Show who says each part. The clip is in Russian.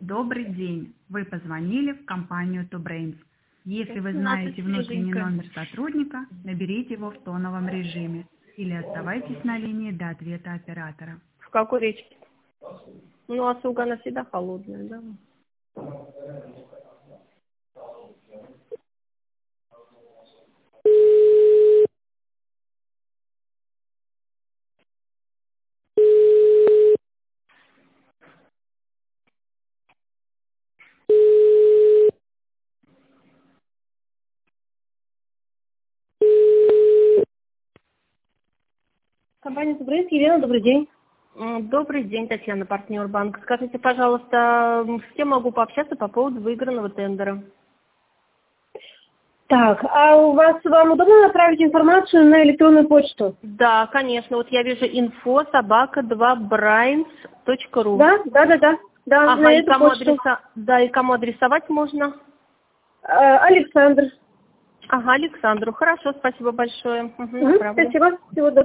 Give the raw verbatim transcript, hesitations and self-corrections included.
Speaker 1: Добрый день. Вы позвонили в компанию TwoBrains. Если вы знаете внутренний номер сотрудника, наберите его в тоновом режиме или оставайтесь на линии до ответа оператора.
Speaker 2: В какой речке? Ну, а сука, она всегда холодная, да?
Speaker 3: Компания TwoBrains, Елена, добрый день.
Speaker 2: М, Добрый день, Татьяна, партнер банка. Скажите, пожалуйста, с кем могу пообщаться по поводу выигранного тендера?
Speaker 3: Так, а у вас, вам удобно направить информацию на электронную почту?
Speaker 2: Да, конечно. Вот я вижу инфо собака два брайнс точка ру.
Speaker 3: Да, да, да, да. Да,
Speaker 2: Ага,
Speaker 3: на
Speaker 2: и
Speaker 3: эту
Speaker 2: кому,
Speaker 3: почту.
Speaker 2: адреса... да, и кому адресовать можно?
Speaker 3: А, Александр.
Speaker 2: Ага, Александру. Хорошо, спасибо большое. Угу,
Speaker 3: Угу,
Speaker 2: направлю.
Speaker 3: спасибо. Всего доброго.